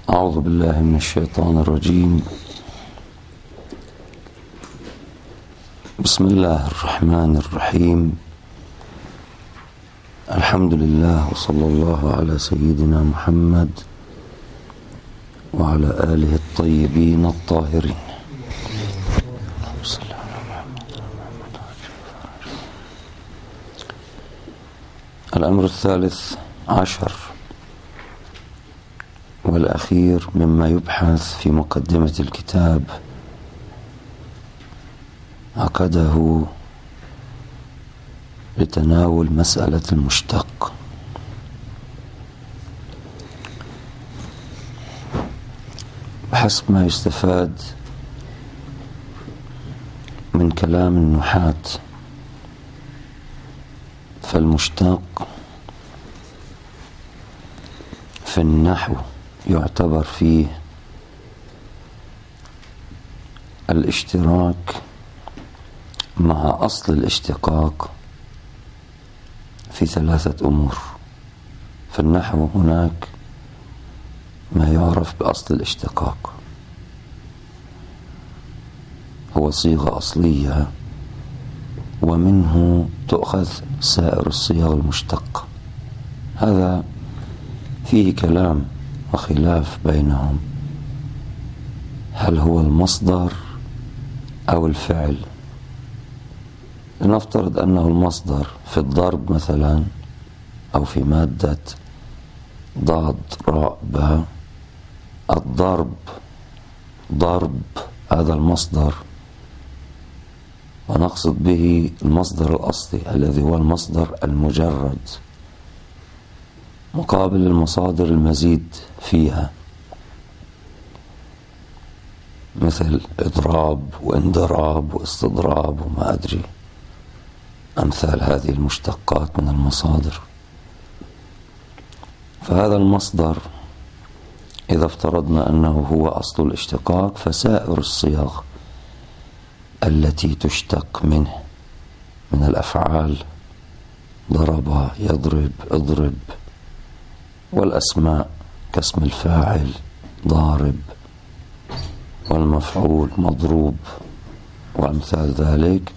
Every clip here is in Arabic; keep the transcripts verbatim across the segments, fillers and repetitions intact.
أعوذ بالله من الشيطان الرجيم. بسم الله الرحمن الرحيم. الحمد لله وصلى الله على سيدنا محمد وعلى آله الطيبين الطاهرين. الأمر الثالث عشر والأخير مما يبحث في مقدمة الكتاب عقده لتناول مسألة المشتق. بحسب ما يستفاد من كلام النحاة، فالمشتق في النحو يعتبر فيه الاشتراك مع أصل الاشتقاق في ثلاثة أمور. في النحو هناك ما يعرف بأصل الاشتقاق، هو صيغة أصلية ومنه تؤخذ سائر الصيغ المشتقة. هذا فيه كلام وخلاف بينهم، هل هو المصدر أو الفعل؟ لنفترض أنه المصدر في الضرب مثلا، أو في مادة ضاد راء باء. الضرب ضرب هذا المصدر، ونقصد به المصدر الأصلي الذي هو المصدر المجرد مقابل المصادر المزيد فيها، مثل إضراب واندراب واستضراب وما أدري أمثال هذه المشتقات من المصادر. فهذا المصدر إذا افترضنا أنه هو أصل الاشتقاق، فسائر الصيغ التي تشتق منه من الأفعال ضرب يضرب اضرب، والأسماء كاسم الفاعل ضارب، والمفعول مضروب، وأمثال ذلك.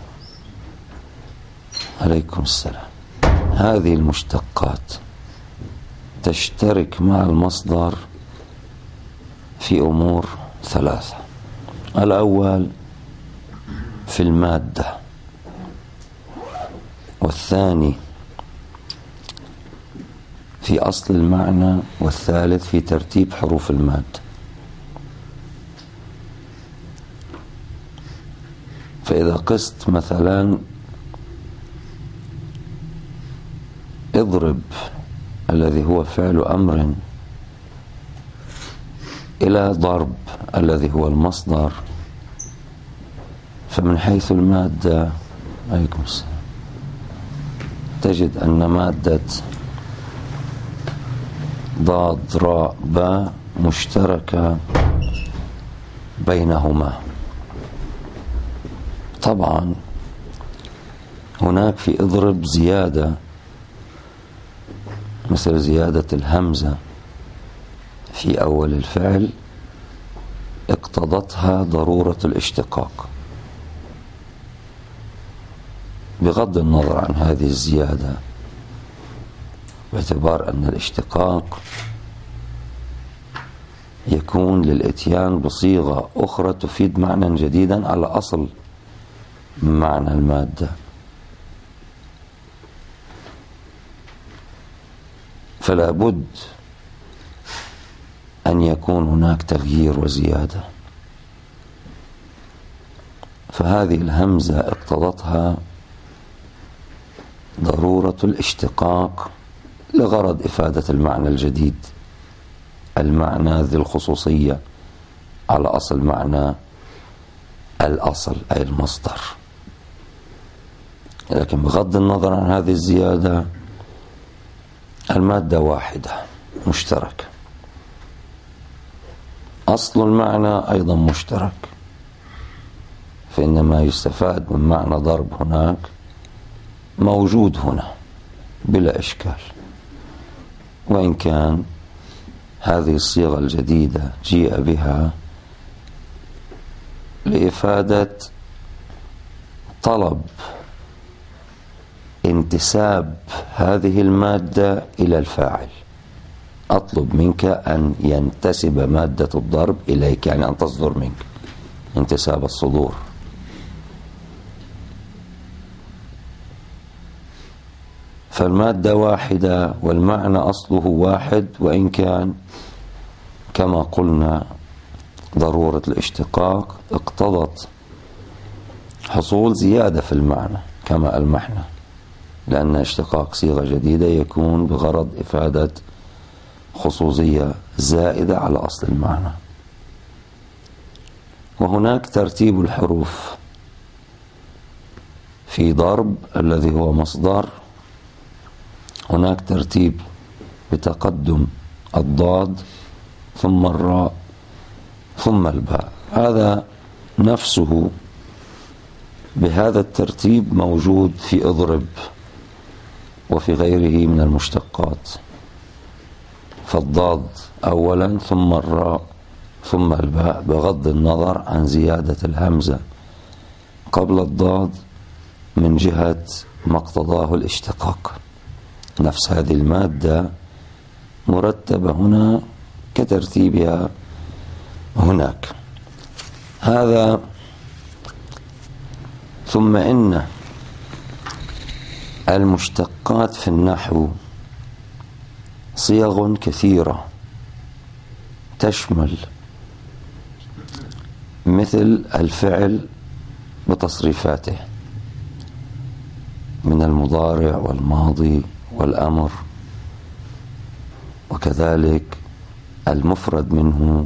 عليكم السلام. هذه المشتقات تشترك مع المصدر في أمور ثلاثة. الأول في المادة، والثاني في أصل المعنى، والثالث في ترتيب حروف المادة. فإذا قست مثلا اضرب الذي هو فعل أمر إلى ضرب الذي هو المصدر، فمن حيث المادة عليكم السلام تجد أن مادة ضاد راء باء مشتركة بينهما. طبعا هناك في اضرب زيادة، مثل زيادة الهمزة في أول الفعل اقتضتها ضرورة الاشتقاق، بغض النظر عن هذه الزيادة، باعتبار أن الاشتقاق يكون للإتيان بصيغة أخرى تفيد معنى جديدا على أصل معنى المادة. فلا بد أن يكون هناك تغيير وزيادة. فهذه الهمزة اقتضتها ضرورة الاشتقاق لغرض إفادة المعنى الجديد، المعنى ذي الخصوصية على أصل معنى الأصل أي المصدر. لكن بغض النظر عن هذه الزيادة، المادة واحدة مشتركة، أصل المعنى أيضا مشترك، فإن ما يستفاد من معنى ضرب هناك موجود هنا بلا إشكال، وإن كان هذه الصيغة الجديدة جيء بها لإفادة طلب انتساب هذه المادة إلى الفاعل. أطلب منك أن ينتسب مادة الضرب إليك، يعني أن تصدر منك، انتساب الصدور. فالمادة واحدة والمعنى أصله واحد، وإن كان كما قلنا ضرورة الاشتقاق اقتضت حصول زيادة في المعنى كما ألمحنا، لأن اشتقاق صيغة جديدة يكون بغرض إفادة خصوصية زائدة على أصل المعنى. وهناك ترتيب الحروف في ضرب الذي هو مصدر، هناك ترتيب بتقدم الضاد ثم الراء ثم الباء، هذا نفسه بهذا الترتيب موجود في اضرب وفي غيره من المشتقات. فالضاد أولا ثم الراء ثم الباء، بغض النظر عن زيادة الهمزة قبل الضاد من جهة ما اقتضاه الاشتقاق. نفس هذه المادة مرتبة هنا كترتيبها هناك. هذا ثم إن المشتقات في النحو صيغ كثيرة تشمل مثل الفعل بتصريفاته من المضارع والماضي والأمر، وكذلك المفرد منه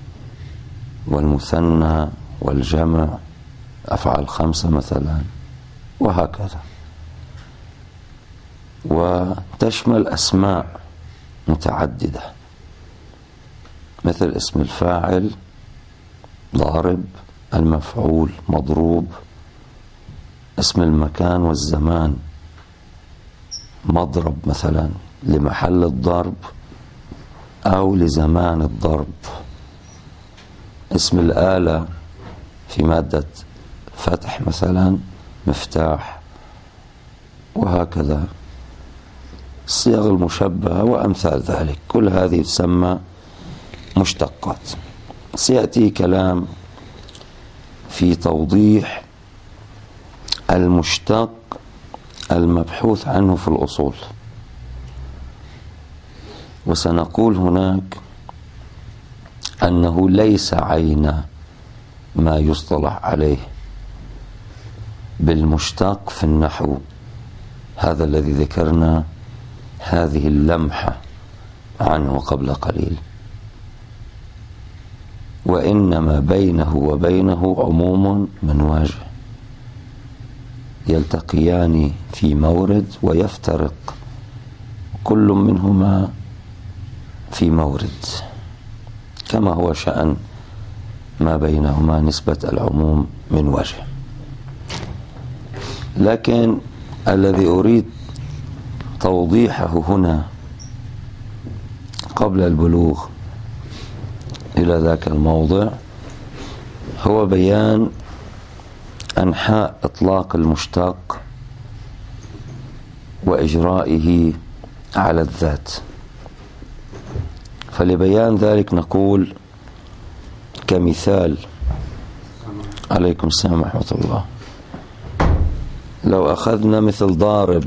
والمثنى والجمع، أفعال خمسة مثلا، وهكذا. وتشمل أسماء متعددة مثل اسم الفاعل ضارب، المفعول مضروب، اسم المكان والزمان مضرب مثلا لمحل الضرب أو لزمان الضرب، اسم الآلة في مادة فتح مثلا مفتاح، وهكذا الصيغ المشبهة وأمثال ذلك، كل هذه تسمى مشتقات. سيأتي كلام في توضيح المشتق المبحوث عنه في الأصول، وسنقول هناك أنه ليس عين ما يصطلح عليه بالمشتق في النحو، هذا الذي ذكرنا هذه اللمحة عنه قبل قليل، وإنما بينه وبينه عموم من وجه، يلتقيان في مورد ويفترق كل منهما في مورد، كما هو شأن ما بينهما نسبة العموم من وجه. لكن الذي أريد توضيحه هنا قبل البلوغ إلى ذاك الموضع هو بيان أنحاء إطلاق المشتق وإجرائه على الذات. فلبيان ذلك نقول كمثال، عليكم السلام ورحمة الله، لو أخذنا مثل ضارب،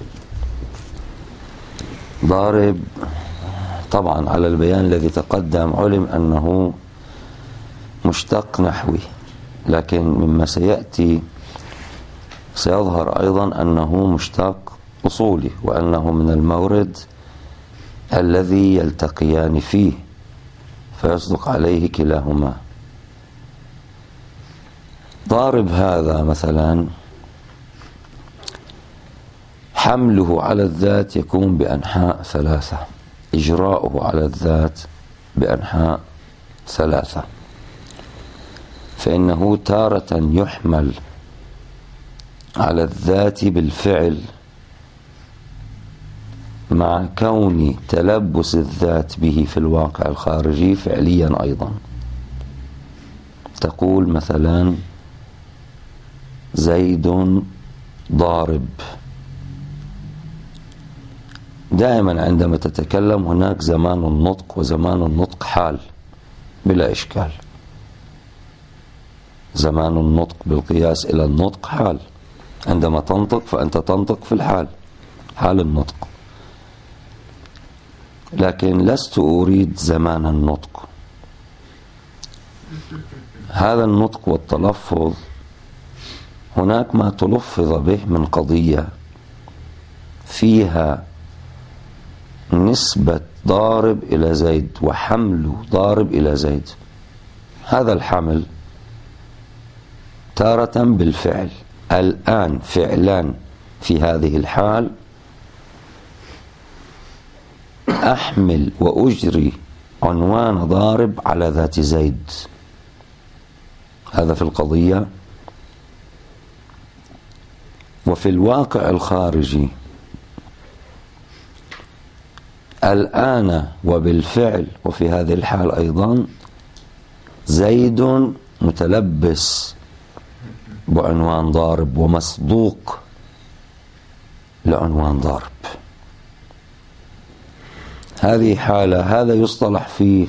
ضارب طبعا على البيان الذي تقدم علم أنه مشتق نحوي، لكن مما سيأتي سيظهر أيضا أنه مشتق أصولي، وأنه من المورد الذي يلتقيان فيه فيصدق عليه كلاهما. ضارب هذا مثلا حمله على الذات يكون بأنحاء ثلاثة، إجراؤه على الذات بأنحاء ثلاثة، فإنه تارة يحمل على الذات بالفعل مع كون تلبس الذات به في الواقع الخارجي فعليا أيضا. تقول مثلا زيد ضارب. دائما عندما تتكلم هناك زمان النطق وزمان النطق حال بلا إشكال. زمان النطق بالقياس إلى النطق حال. عندما تنطق فأنت تنطق في الحال، حال النطق. لكن لست أريد زمان النطق. هذا النطق والتلفظ هناك ما تلفظ به من قضية فيها نسبة ضارب إلى زيد وحمل ضارب إلى زيد. هذا الحمل تارة بالفعل، الآن فعلان في هذه الحال، أحمل وأجري عنوان ضارب على ذات زيد. هذا في القضية. وفي الواقع الخارجي الآن وبالفعل وفي هذه الحال أيضا زيد متلبس بعنوان ضارب ومصدوق لعنوان ضارب. هذه حالة. هذا يصطلح فيه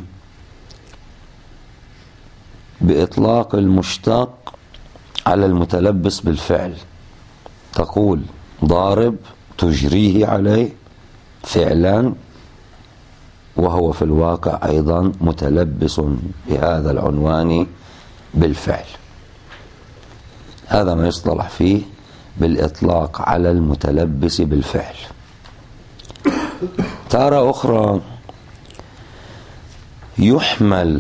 بإطلاق المشتق على المتلبس بالفعل. تقول ضارب تجريه عليه فعلا وهو في الواقع أيضا متلبس بهذا العنوان بالفعل. هذا ما يصطلح فيه بالإطلاق على المتلبس بالفعل. تارة أخرى يحمل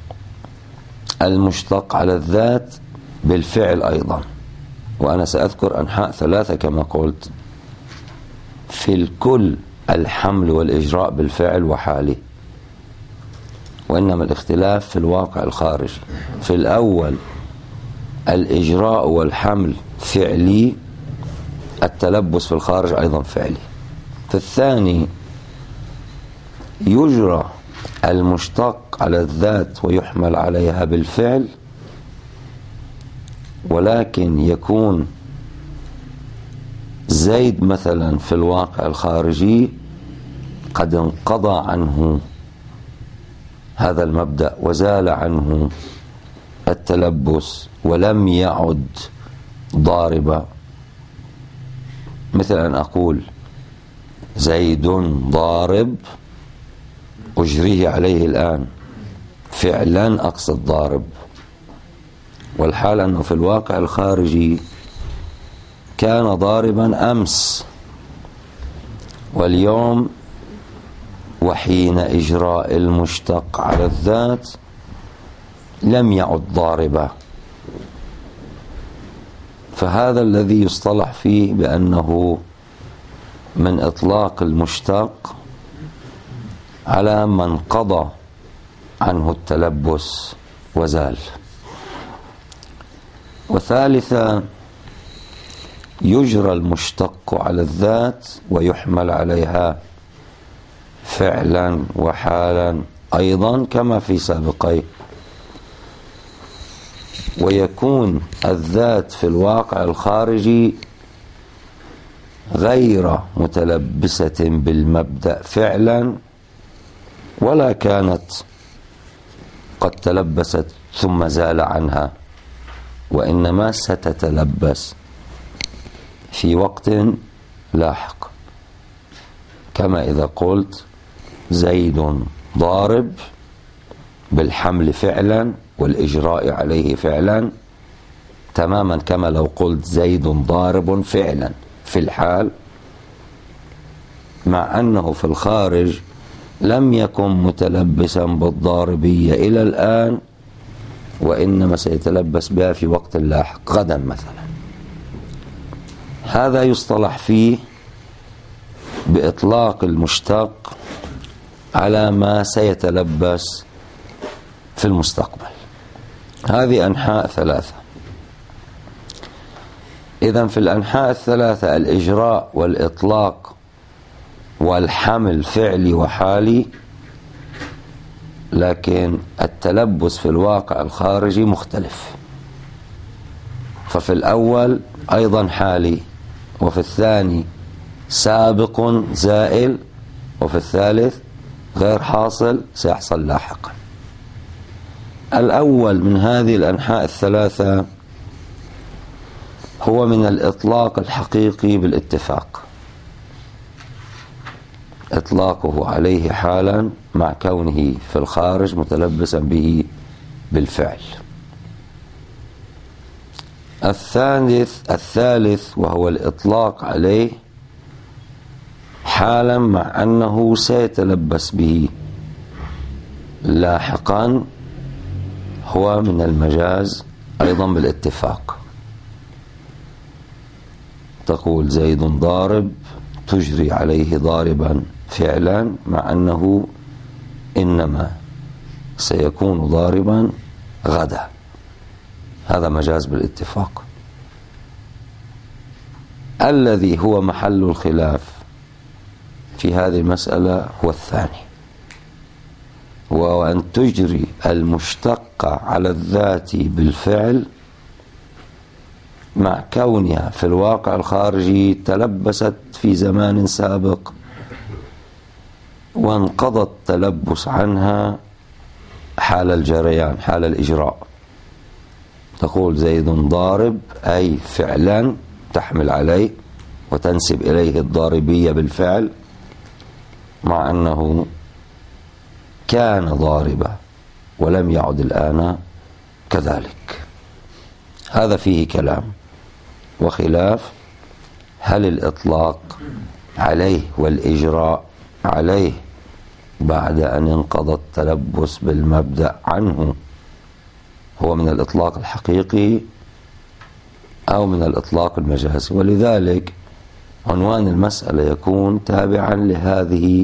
المشتق على الذات بالفعل أيضا، وأنا سأذكر أنحاء ثلاثة كما قلت. في الكل الحمل والإجراء بالفعل وحاله، وإنما الاختلاف في الواقع الخارجي. في الأول الإجراء والحمل فعلي، التلبس في الخارج أيضا فعلي. في الثاني يجرى المشتق على الذات ويحمل عليها بالفعل، ولكن يكون زيد مثلا في الواقع الخارجي قد انقضى عنه هذا المبدأ وزال عنه التلبس ولم يعد ضاربا. مثل أن أقول زيد ضارب أجريه عليه الآن، فعلا أقصد ضارب. والحال أنه في الواقع الخارجي كان ضاربا أمس، واليوم وحين إجراء المشتق على الذات لم يعد ضاربا. فهذا الذي يصطلح فيه بأنه من إطلاق المشتق على من قضى عنه التلبس وزال. وثالثا يجرى المشتق على الذات ويحمل عليها فعلا وحالا أيضا كما في سابقي، ويكون الذات في الواقع الخارجي غير متلبسة بالمبدأ فعلا، ولا كانت قد تلبست ثم زال عنها، وإنما ستتلبس في وقت لاحق. كما إذا قلت زيد ضارب بالحمل فعلا والإجراء عليه فعلا، تماما كما لو قلت زيد ضارب فعلا في الحال، مع أنه في الخارج لم يكن متلبسا بالضاربية إلى الآن، وإنما سيتلبس بها في وقت لاحق غدا مثلا. هذا يصطلح فيه بإطلاق المشتق على ما سيتلبس في المستقبل. هذه أنحاء ثلاثة. إذن في الأنحاء الثلاثة الإجراء والإطلاق والحمل فعلي وحالي، لكن التلبس في الواقع الخارجي مختلف. ففي الأول أيضا حالي، وفي الثاني سابق زائل، وفي الثالث غير حاصل سيحصل لاحقا. الأول من هذه الأنحاء الثلاثة هو من الإطلاق الحقيقي بالاتفاق، إطلاقه عليه حالا مع كونه في الخارج متلبسا به بالفعل. الثالث الثالث وهو الإطلاق عليه حالا مع أنه سيتلبس به لاحقا، هو من المجاز أيضا بالاتفاق. تقول زيد ضارب، تجري عليه ضاربا فعلا مع أنه إنما سيكون ضاربا غدا، هذا مجاز بالاتفاق. الذي هو محل الخلاف في هذه المسألة هو الثاني، وهو أن تجري المشتقة على الذات بالفعل مع كونها في الواقع الخارجي تلبست في زمان سابق وانقضى التلبس عنها حال الجريان، حال الإجراء. تقول زيد ضارب، أي فعلا تحمل عليه وتنسب إليه الضاربية بالفعل، مع أنه كان ضاربا ولم يعد الآن كذلك. هذا فيه كلام وخلاف، هل الإطلاق عليه والإجراء عليه بعد أن انقضى التلبس بالمبدأ عنه هو من الإطلاق الحقيقي أو من الإطلاق المجازي؟ ولذلك عنوان المسألة يكون تابعا لهذه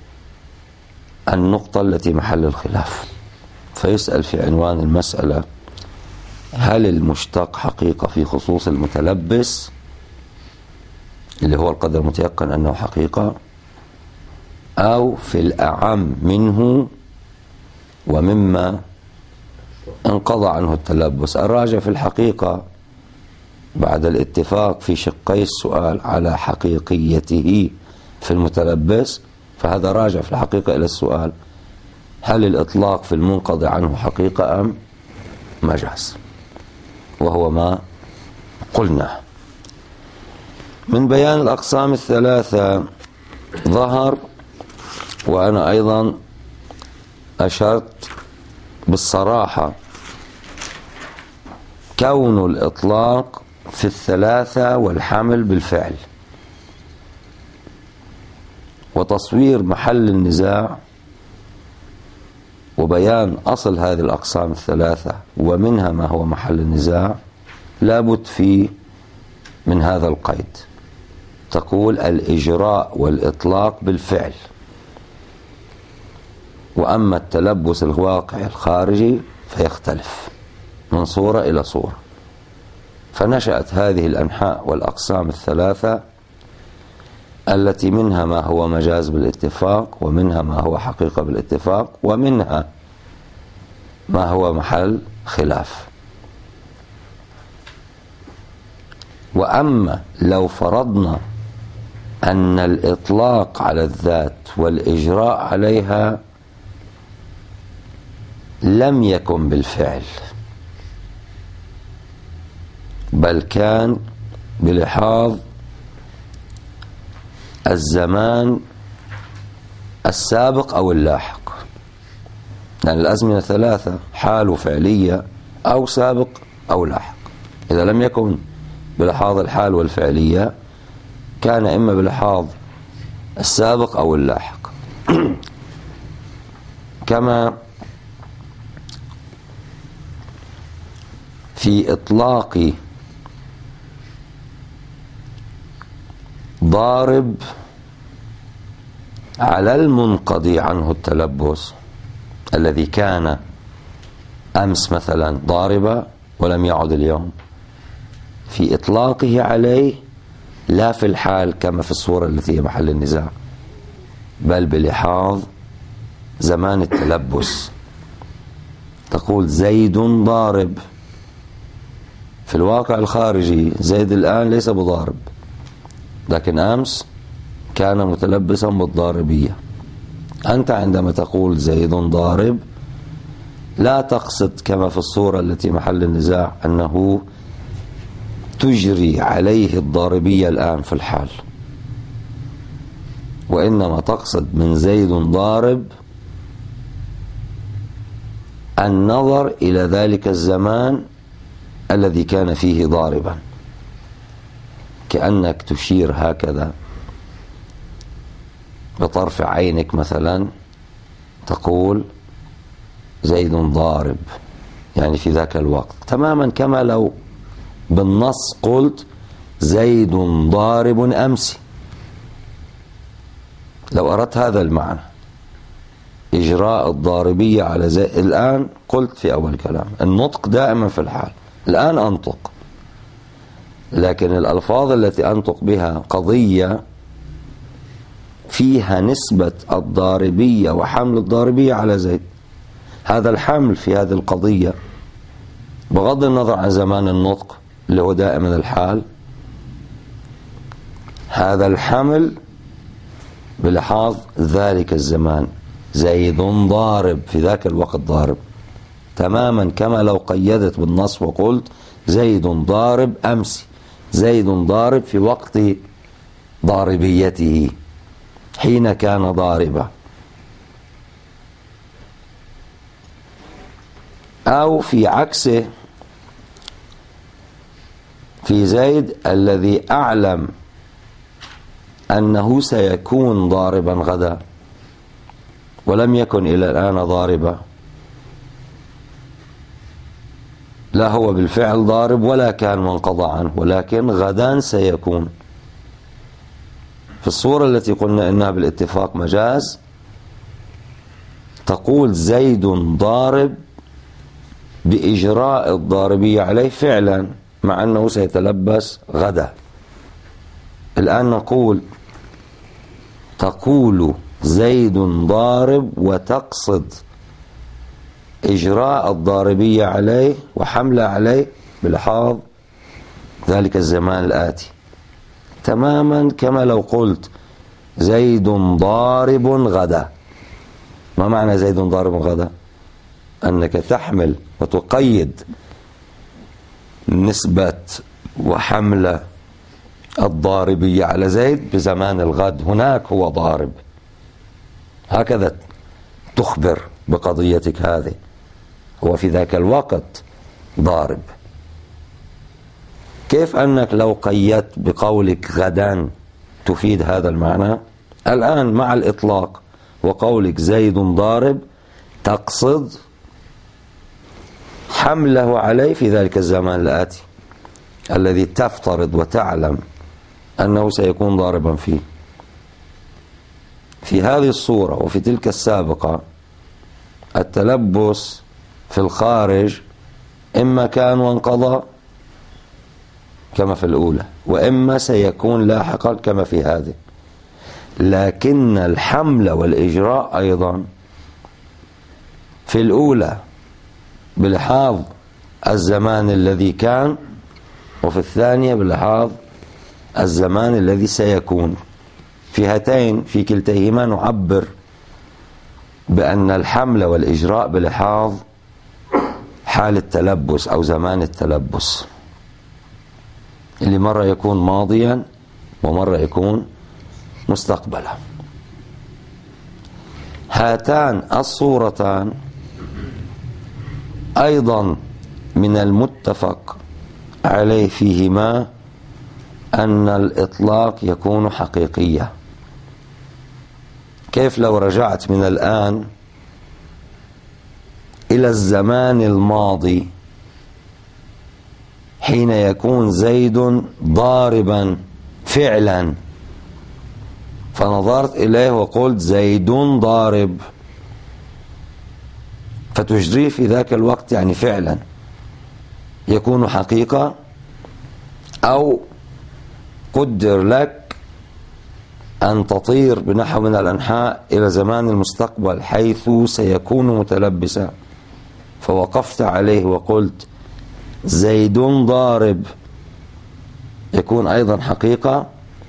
النقطة التي محل الخلاف. فيسأل في عنوان المسألة: هل المشتق حقيقة في خصوص المتلبس اللي هو القدر المتيقن أنه حقيقة، أو في الأعم منه ومما انقضى عنه التلبس؟ الراجع في الحقيقة بعد الاتفاق في شقي السؤال على حقيقيته في المتلبس، فهذا راجع في الحقيقة إلى السؤال: هل الإطلاق في المنقضي عنه حقيقة أم مجاز؟ وهو ما قلنا. من بيان الأقسام الثلاثة ظهر، وأنا أيضا أشرت بالصراحة، كون الإطلاق في الثلاثة والحمل بالفعل، وتصوير محل النزاع وبيان أصل هذه الأقسام الثلاثة ومنها ما هو محل النزاع لابد فيه من هذا القيد. تقول الإجراء والإطلاق بالفعل، وأما التلبس الواقع الخارجي فيختلف من صورة إلى صورة. فنشأت هذه الأنحاء والأقسام الثلاثة التي منها ما هو مجاز بالاتفاق، ومنها ما هو حقيقة بالاتفاق، ومنها ما هو محل خلاف. وأما لو فرضنا أن الإطلاق على الذات والإجراء عليها لم يكن بالفعل، بل كان بلحاظ الزمان السابق أو اللاحق، لأن الأزمنة ثلاثة: حال وفعلية أو سابق أو لاحق. إذا لم يكن بلحاظ الحال والفعلية كان إما بلحاظ السابق أو اللاحق. كما في إطلاق ضارب على المنقضي عنه التلبس الذي كان أمس مثلا ضاربا ولم يعد اليوم، في إطلاقه عليه لا في الحال كما في الصورة التي هي محل النزاع، بل بلحاظ زمان التلبس. تقول زيد ضارب، في الواقع الخارجي زيد الآن ليس بضارب، لكن أمس كان متلبسا بالضاربية. أنت عندما تقول زيد ضارب لا تقصد كما في الصورة التي محل النزاع أنه تجري عليه الضاربية الآن في الحال، وإنما تقصد من زيد ضارب النظر إلى ذلك الزمان الذي كان فيه ضاربا، كأنك تشير هكذا بطرف عينك مثلا، تقول زيد ضارب، يعني في ذاك الوقت، تماما كما لو بالنص قلت زيد ضارب أمس. لو أردت هذا المعنى إجراء الضاربية على زيد، الآن قلت في أول كلام النطق دائما في الحال، الآن أنطق، لكن الألفاظ التي أنطق بها قضية فيها نسبة الضاربية وحمل الضاربية على زيد. هذا الحمل في هذه القضية بغض النظر عن زمان النطق اللي هو دائما الحال، هذا الحمل بلحاظ ذلك الزمان، زيد ضارب في ذاك الوقت ضارب، تماما كما لو قيدت بالنص وقلت زيد ضارب أمس، زيد ضارب في وقت ضاربيته حين كان ضاربا. أو في عكسه في زيد الذي أعلم أنه سيكون ضاربا غدا ولم يكن إلى الآن ضاربا، لا هو بالفعل ضارب ولا كان منقضى عنه، ولكن غدا سيكون. في الصورة التي قلنا إنها بالاتفاق مجاز تقول زيد ضارب بإجراء الضاربية عليه فعلا مع أنه سيتلبس غدا. الآن نقول تقول زيد ضارب وتقصد إجراء الضاربية عليه وحمله عليه بلحاظ ذلك الزمان الآتي، تماما كما لو قلت زيد ضارب غدا. ما معنى زيد ضارب غدا؟ أنك تحمل وتقيد نسبة وحمل الضاربية على زيد بزمان الغد، هناك هو ضارب، هكذا تخبر بقضيتك هذه، هو في ذاك الوقت ضارب. كيف أنك لو قيدت بقولك غدا تفيد هذا المعنى؟ الآن مع الإطلاق وقولك زيد ضارب تقصد حمله عليه في ذلك الزمان الآتي الذي تفترض وتعلم أنه سيكون ضاربا فيه. في هذه الصورة وفي تلك السابقة التلبس في الخارج إما كان وانقضى كما في الأولى، وإما سيكون لاحقا كما في هذه، لكن الحمل والإجراء أيضا في الأولى بلحاظ الزمان الذي كان، وفي الثانية بلحاظ الزمان الذي سيكون. في هاتين في كلتيهما نعبر بأن الحمل والإجراء بلحاظ حال التلبس أو زمان التلبس، اللي مرة يكون ماضيا ومرة يكون مستقبلا. هاتان الصورتان أيضا من المتفق عليه فيهما أن الإطلاق يكون حقيقيا. كيف لو رجعت من الآن إلى الزمان الماضي حين يكون زيد ضاربا فعلا، فنظرت إليه وقلت زيد ضارب، فتجريه في ذاك الوقت يعني فعلا يكون حقيقة، أو قدر لك أن تطير بنحو من الأنحاء إلى زمان المستقبل حيث سيكون متلبسا، فوقفت عليه وقلت زيد ضارب، يكون أيضا حقيقة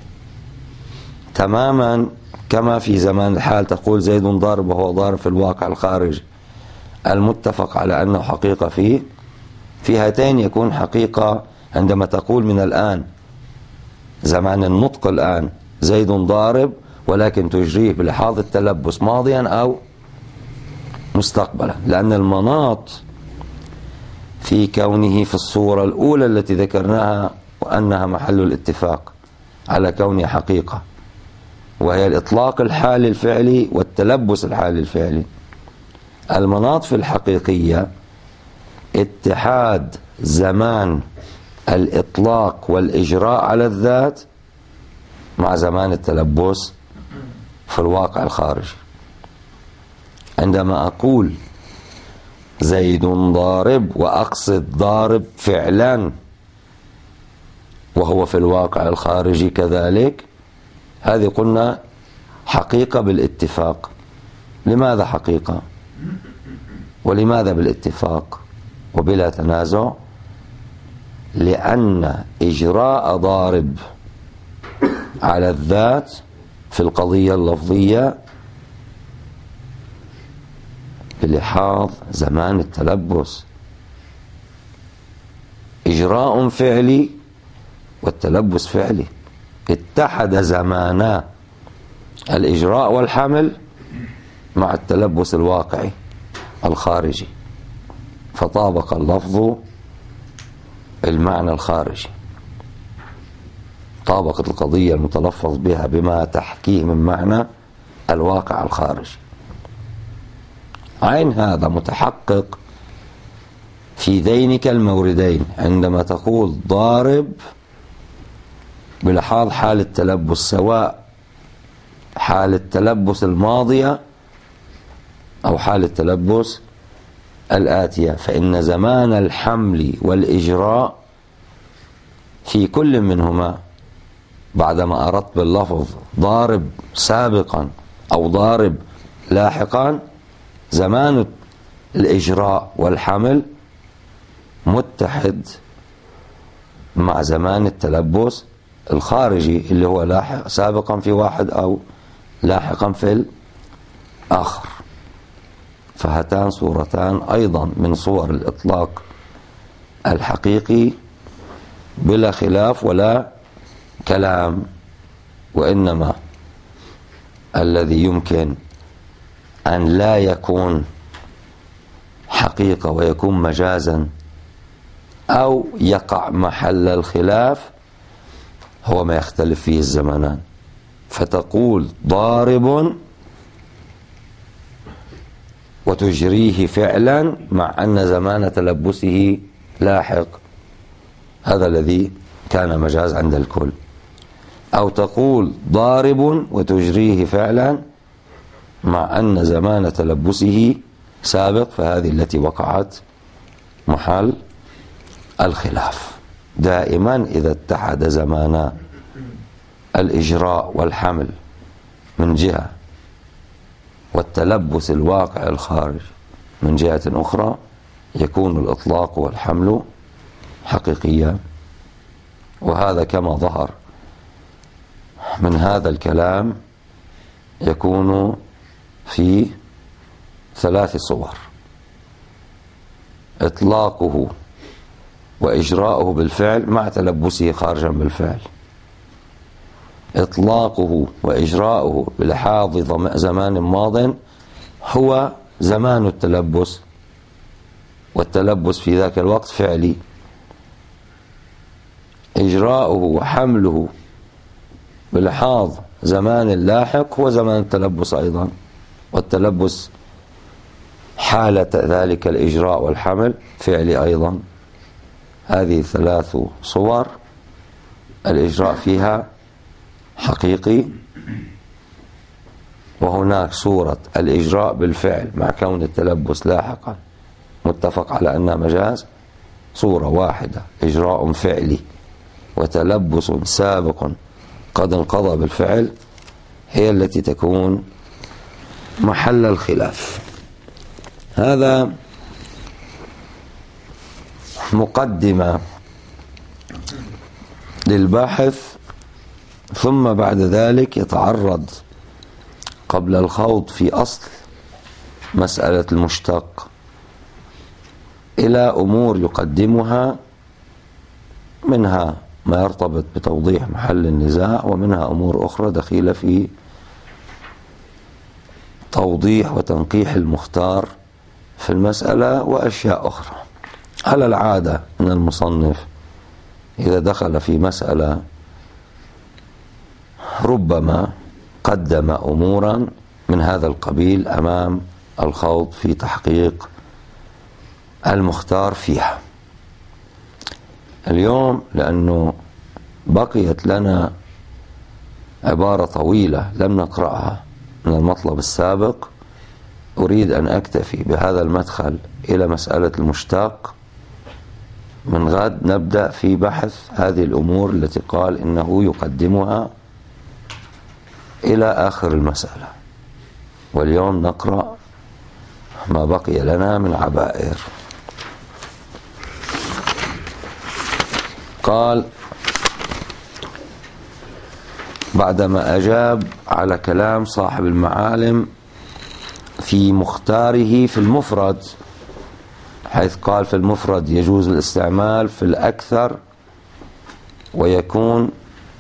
تماما كما في زمان الحال تقول زيد ضارب وهو ضارب في الواقع الخارجي المتفق على أنه حقيقة فيه. في هاتين يكون حقيقة عندما تقول من الآن زمان النطق الآن زيد ضارب، ولكن تجريه بلحاظ التلبس ماضيا أو مستقبلا، لأن المناط في كونه في الصورة الأولى التي ذكرناها وأنها محل الاتفاق على كونه حقيقة، وهي الإطلاق الحالي الفعلي والتلبس الحالي الفعلي. المناط في الحقيقية اتحاد زمان الإطلاق والإجراء على الذات مع زمان التلبس في الواقع الخارجي. عندما أقول زيد ضارب وأقصد ضارب فعلا وهو في الواقع الخارجي كذلك، هذه قلنا حقيقة بالاتفاق. لماذا حقيقة؟ ولماذا بالاتفاق وبلا تنازع؟ لأن إجراء ضارب على الذات في القضية اللفظية بلحاظ زمان التلبس إجراء فعلي والتلبس فعلي، اتحد زمانا الإجراء والحمل مع التلبس الواقعي الخارجي، فطابق اللفظ المعنى الخارجي، طابقت القضية المتلفظ بها بما تحكيه من معنى الواقع الخارجي. عين هذا متحقق في ذينك الموردين عندما تقول ضارب بلحاظ حال التلبس، سواء حال التلبس الماضية أو حال التلبس الآتية، فإن زمان الحمل والإجراء في كل منهما بعدما أردت باللفظ ضارب سابقا أو ضارب لاحقا، زمان الإجراء والحمل متحد مع زمان التلبس الخارجي اللي هو لاحق سابقا في واحد أو لاحقا في الآخر. فهاتان صورتان أيضا من صور الإطلاق الحقيقي بلا خلاف ولا كلام، وإنما الذي يمكن أن لا يكون حقيقة ويكون مجازا أو يقع محل الخلاف هو ما يختلف فيه الزمانان. فتقول ضارب وتجريه فعلا مع أن زمان تلبسه لاحق، هذا الذي كان مجاز عند الكل. أو تقول ضارب وتجريه فعلا مع أن زمان تلبسه سابق، فهذه التي وقعت محل الخلاف. دائما إذا اتحد زمانا الإجراء والحمل من جهة والتلبس الواقع الخارج من جهة أخرى يكون الإطلاق والحمل حقيقيا. وهذا كما ظهر من هذا الكلام يكون في ثلاث صور: إطلاقه وإجراؤه بالفعل مع تلبسه خارجا بالفعل، إطلاقه وإجراؤه بلحاظ زمان ماض هو زمان التلبس، والتلبس في ذاك الوقت فعلي، إجراؤه وحمله بلحاظ زمان اللاحق هو زمان التلبس أيضا، والتلبس حالة ذلك الإجراء والحمل فعلي أيضا. هذه ثلاث صور الإجراء فيها حقيقي، وهناك صورة الإجراء بالفعل مع كون التلبس لاحقا متفق على أنها مجاز، صورة واحدة إجراء فعلي وتلبس سابق قد انقضى بالفعل، هي التي تكون محل الخلاف. هذا مقدمة للباحث، ثم بعد ذلك يتعرض قبل الخوض في أصل مسألة المشتق إلى أمور يقدمها، منها ما يرتبط بتوضيح محل النزاع، ومنها أمور أخرى دخيلة في توضيح وتنقيح المختار في المسألة، وأشياء أخرى. على العادة من المصنف إذا دخل في مسألة ربما قدم أمورا من هذا القبيل أمام الخوض في تحقيق المختار فيها. اليوم لأنه بقيت لنا عبارة طويلة لم نقرأها من المطلب السابق، أريد أن أكتفي بهذا المدخل إلى مسألة المشتق. من غد نبدأ في بحث هذه الأمور التي قال إنه يقدمها إلى آخر المسألة، واليوم نقرأ ما بقي لنا من عبائر. قال بعدما أجاب على كلام صاحب المعالم في مختاره في المفرد، حيث قال في المفرد يجوز الاستعمال في الأكثر ويكون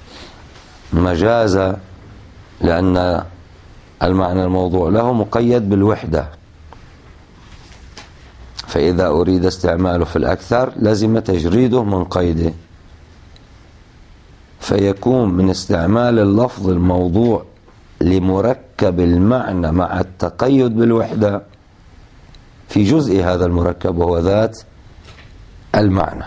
مجازا لأن المعنى الموضوع له مقيد بالوحدة، فإذا أريد استعماله في الأكثر لازم تجريده من قيده، فيكون من استعمال اللفظ الموضوع لمركب المعنى مع التقيد بالوحدة في جزء هذا المركب وهو ذات المعنى.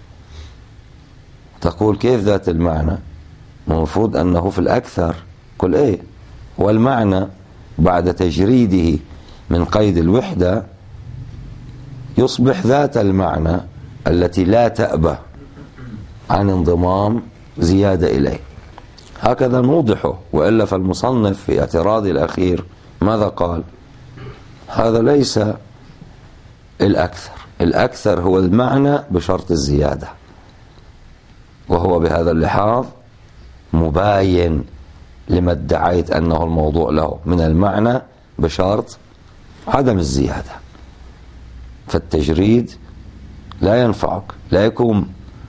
تقول كيف ذات المعنى؟ المفروض أنه في الأكثر. قل إيه؟ والمعنى بعد تجريده من قيد الوحدة يصبح ذات المعنى التي لا تأبى عن انضمام زيادة إليه. هكذا نوضحه، وإلا فالمصنف في اعتراضي الأخير ماذا قال؟ هذا ليس الأكثر، الأكثر هو المعنى بشرط الزيادة، وهو بهذا اللحاظ مباين لما ادعيت أنه الموضوع له من المعنى بشرط عدم الزيادة. فالتجريد لا ينفعك، لا يكون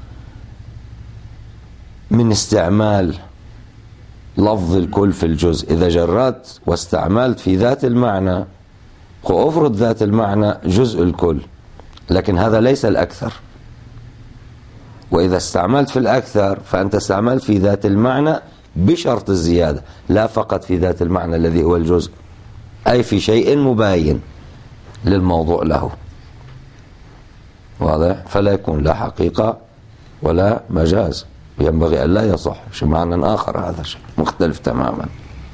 من استعمال لفظ الكل في الجزء. إذا جردت واستعملت في ذات المعنى، وأفرض ذات المعنى جزء الكل، لكن هذا ليس الأكثر. وإذا استعملت في الأكثر فأنت استعملت في ذات المعنى بشرط الزيادة، لا فقط في ذات المعنى الذي هو الجزء، أي في شيء مباين للموضوع له. واضح؟ فلا يكون لا حقيقة ولا مجاز، ينبغي أن لا يصح. شو معنى آخر؟ هذا شيء مختلف تماما.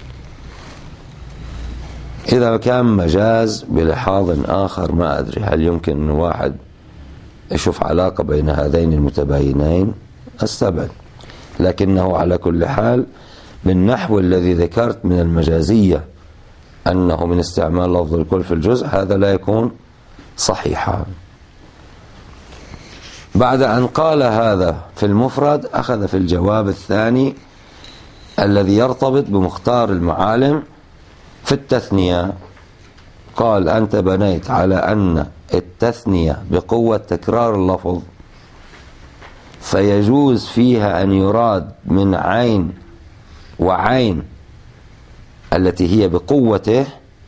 إذا كان مجاز بلحاظ آخر ما أدري هل يمكن أن واحد يشوف علاقة بين هذين المتباينين، أستبعد. لكنه على كل حال بالنحو الذي ذكرت من المجازية أنه من استعمال لفظ الكل في الجزء، هذا لا يكون صحيحا. بعد أن قال هذا في المفرد، أخذ في الجواب الثاني الذي يرتبط بمختار المعالم في التثنية. قال أنت بنيت على أن التثنية بقوة تكرار اللفظ، فيجوز فيها أن يراد من عين وعين التي هي بقوته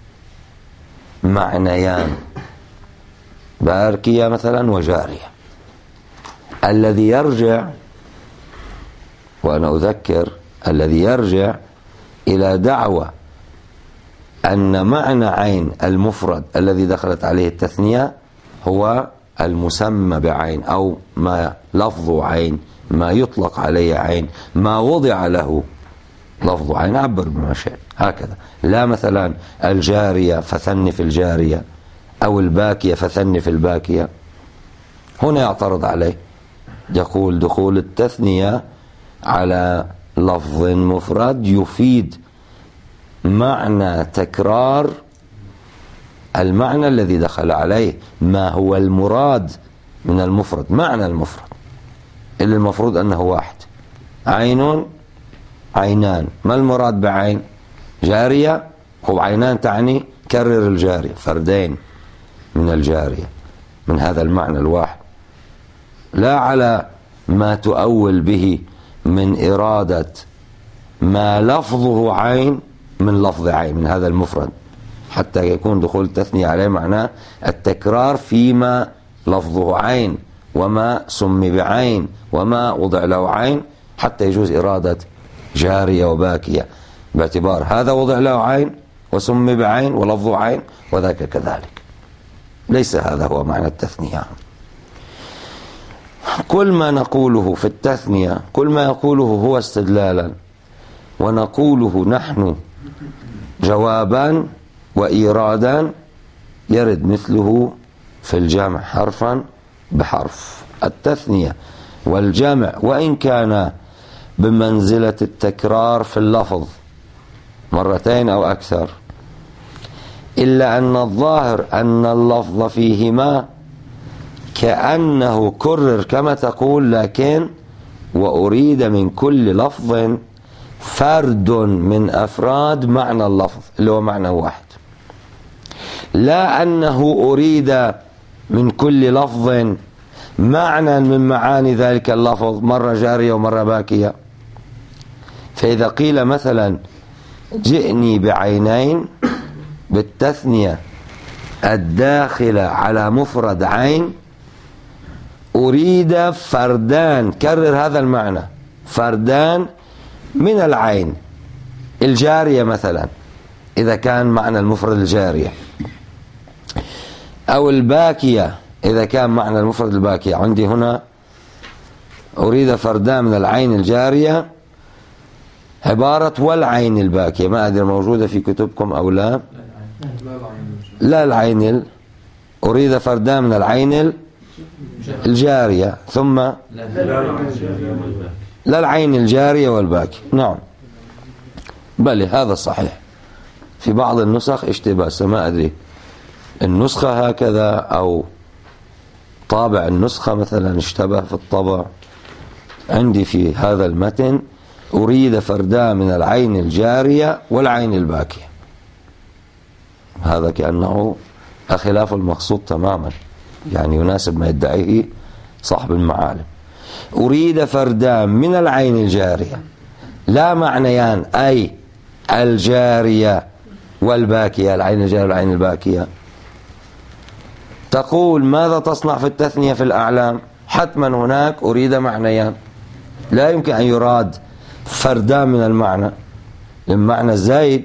معنيان، باركية مثلا وجارية. الذي يرجع، وأنا أذكر، الذي يرجع إلى دعوة أن معنى عين المفرد الذي دخلت عليه التثنية هو المسمى بعين، أو ما لفظ عين، ما يطلق عليه عين، ما وضع له لفظ عين، عبر بما شئت. هكذا لا مثلا الجارية فثني في الجارية، أو الباكية فثني في الباكية. هنا يعترض عليه، يقول دخول التثنية على لفظ مفرد يفيد معنى تكرار المعنى الذي دخل عليه، ما هو المراد من المفرد، معنى المفرد اللي المفروض أنه واحد. عين، عينان، ما المراد بعين؟ جارية، وعينان تعني كرر الجارية، فردين من الجارية، من هذا المعنى الواحد، لا على ما تؤول به من إرادة ما لفظه عين من لفظ عين من هذا المفرد، حتى يكون دخول التثنية عليه معناه التكرار فيما لفظه عين وما سمي بعين وما وضع له عين، حتى يجوز إرادة جارية وباكية باعتبار هذا وضع له عين وسمي بعين ولفظه عين وذاك كذلك. ليس هذا هو معنى التثنية. كل ما نقوله في التثنية، كل ما يقوله هو استدلالا، ونقوله نحن جوابا وإيرادا، يرد مثله في الجمع حرفا بحرف. التثنية والجمع وإن كان بمنزلة التكرار في اللفظ مرتين أو أكثر، إلا أن الظاهر أن اللفظ فيهما كأنه كرر كما تقول، لكن وأريد من كل لفظ فرد من أفراد معنى اللفظ اللي هو معنى واحد، لا أنه أريد من كل لفظ معنى من معاني ذلك اللفظ، مرة جارية ومرة باكية. فإذا قيل مثلا جئني بعينين بالتثنية الداخلة على مفرد عين، أريد فردان، كرر هذا المعنى، فردان من العين الجارية مثلا إذا كان معنى المفرد الجارية، أو الباكية إذا كان معنى المفرد الباكية. عندي هنا أريد فردان من العين الجارية عبارة والعين الباكية، ما أدري موجودة في كتبكم أو لا. لا العين ال... أريد فردان من العين الجارية ثم لا العين الجارية والباكية. نعم بل هذا صحيح. في بعض النسخ اشتباه، ما أدري النسخة هكذا أو طابع النسخة مثلا اشتبه في الطبع. عندي في هذا المتن أريد فردان من العين الجارية والعين الباكية، هذا كأنه خلاف المقصود تماما، يعني يناسب ما يدعيه صاحب المعالم. أريد فردان من العين الجارية، لا معنيان أي الجارية والباكية، العين الجارية والعين الباكية. تقول ماذا تصنع في التثنية في الأعلام؟ حتما هناك أريد معنيان، لا يمكن أن يراد فردان من المعنى، المعنى زيد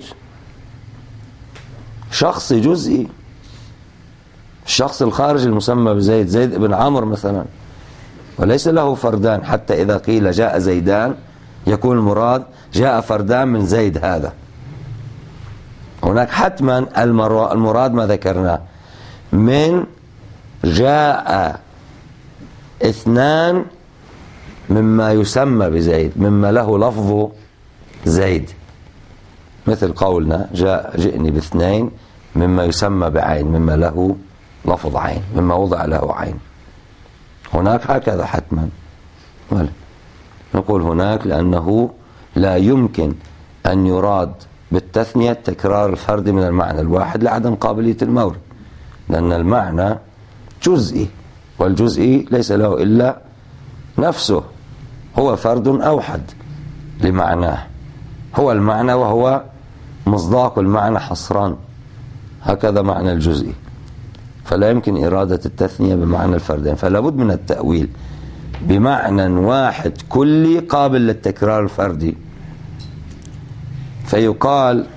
شخص جزئي، الشخص الخارج المسمى بزيد، زيد بن عمرو مثلا، وليس له فردان. حتى إذا قيل جاء زيدان يكون المراد جاء فردان من زيد هذا. هناك حتما المراد ما ذكرناه من جاء اثنان مما يسمى بزيد، مما له لفظ زيد، مثل قولنا جاء جئني باثنين مما يسمى بعين، مما له لفظ عين، مما وضع له عين. هناك هكذا حتما. نقول هناك لأنه لا يمكن أن يراد بالتثنية تكرار الفرد من المعنى الواحد لعدم قابلية المورد، لأن المعنى جزئي، والجزئي ليس له إلا نفسه، هو فرد أوحد لمعناه، هو المعنى وهو مصداق المعنى حصرا، هكذا معنى الجزئي. فلا يمكن إرادة التثنية بمعنى الفردين، فلا بد من التأويل بمعنى واحد كلي قابل للتكرار الفردي. فيقال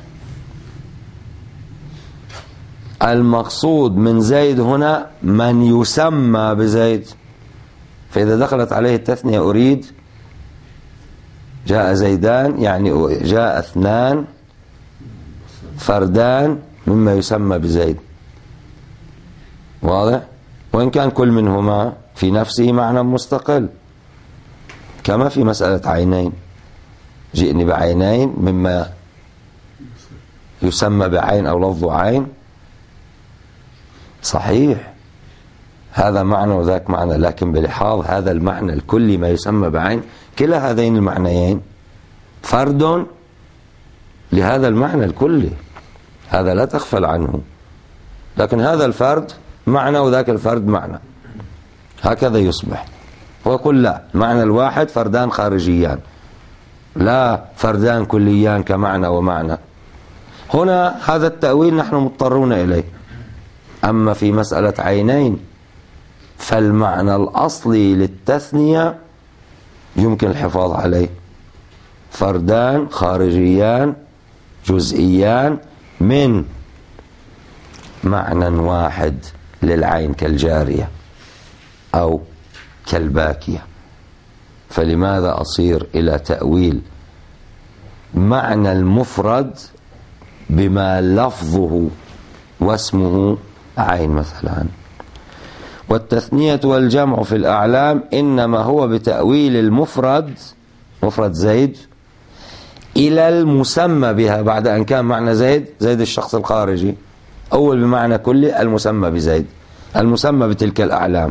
المقصود من زيد هنا من يسمى بزيد، فإذا دخلت عليه التثنية أريد جاء زيدان، يعني جاء اثنان فردان مما يسمى بزيد، واضح؟ وإن كان كل منهما في نفسه معنى مستقل، كما في مسألة عينين، جئني بعينين مما يسمى بعين أو لفظ عين؟ صحيح، هذا معنى وذاك معنى، لكن بلحاظ هذا المعنى الكلي ما يسمى بعين، كلا هذين المعنيين فرد لهذا المعنى الكلي، هذا لا تغفل عنه، لكن هذا الفرد معنى وذاك الفرد معنى، هكذا يصبح. ويقول لا، المعنى الواحد فردان خارجيان، لا فردان كليان كمعنى ومعنى. هنا هذا التأويل نحن مضطرون إليه. أما في مسألة عينين فالمعنى الأصلي للتثنية يمكن الحفاظ عليه، فردان خارجيان جزئيان من معنى واحد للعين كالجارية أو كالباكية. فلماذا أصير إلى تأويل معنى المفرد بما لفظه واسمه عين مثلا؟ والتثنية والجمع في الأعلام إنما هو بتأويل المفرد، مفرد زيد، إلى المسمى بها بعد أن كان معنى زيد زيد الشخص الخارجي، أول بمعنى كلي المسمى بزيد، المسمى بتلك الأعلام.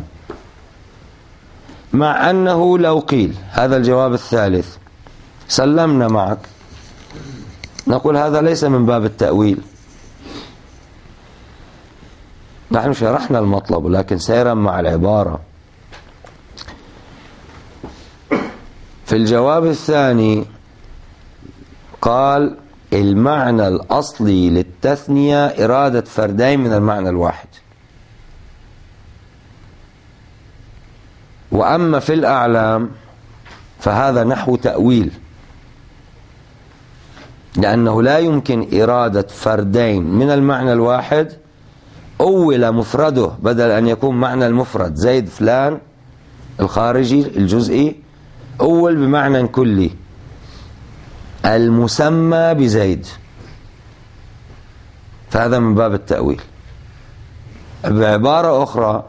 مع أنه لو قيل، هذا الجواب الثالث، سلمنا معك، نقول هذا ليس من باب التأويل، نحن شرحنا المطلب لكن سيرا مع العبارة. في الجواب الثاني قال المعنى الأصلي للتثنية إرادة فردين من المعنى الواحد، وأما في الأعلام فهذا نحو تأويل، لأنه لا يمكن إرادة فردين من المعنى الواحد أول مفرده بدل أن يكون معنى المفرد زيد فلان الخارجي الجزئي، أول بمعنى كلي المسمى بزيد، فهذا من باب التأويل. بعبارة أخرى،